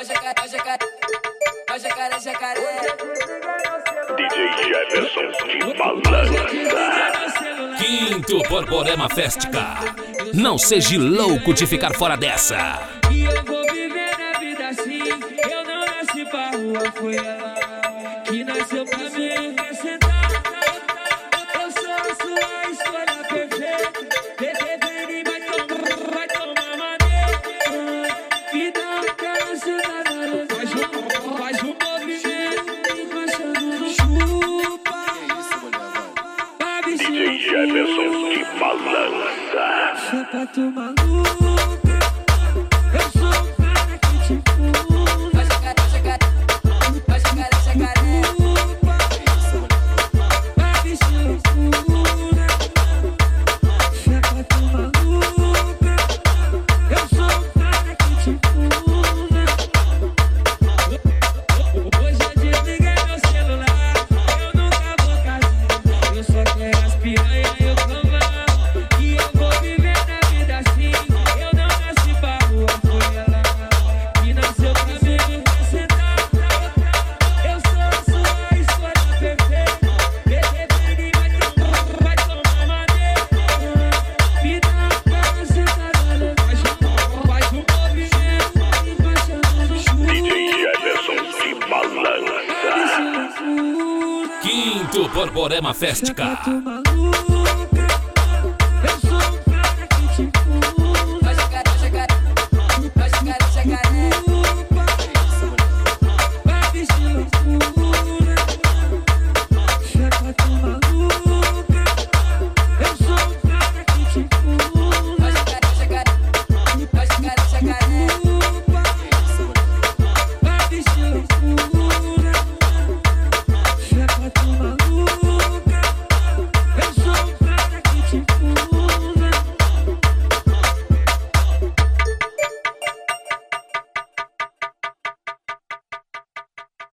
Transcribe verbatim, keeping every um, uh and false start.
jacaré, jacaré, ó jacaré, jacaré. D J Jefferson de Malança. Quinto Borborema Festica. Não seja louco de ficar fora dessa. E eu vou viver na vida assim. Eu não nasci pra rua, foi ela que nasceu pra mim. Quer sentar? Eu sou a sua escolha perfeita. Bebê, vai tomar, vai tomar maneira. Me dá aquela sentada, faz um, faz um movimento, encaixando chupa. D J Jefferson de Malança. Sapato maluca, eu sou o cara que te pula. Ó jacaré, jacaré, ó jacaré, jacaré. Vai vestir loucura. Sapato maluca, eu sou o cara que te pula. Hoje eu desliguei meu celular, eu nunca vou casar. Eu só quero as piranha e o cambal. E eu vou viver na vida assim. Eu não nasci pra rua, foi ela que nasceu pra mim. Quer sentar? Eu sou a sua escolha perfeita. Bebê, vai tomar, vai tomar maneira. Me dá aquela sentada, faz um, faz um movimento, encaixando chuva. D J Jefferson de Malança. Quinto Borborema Festica. Sapato maluco.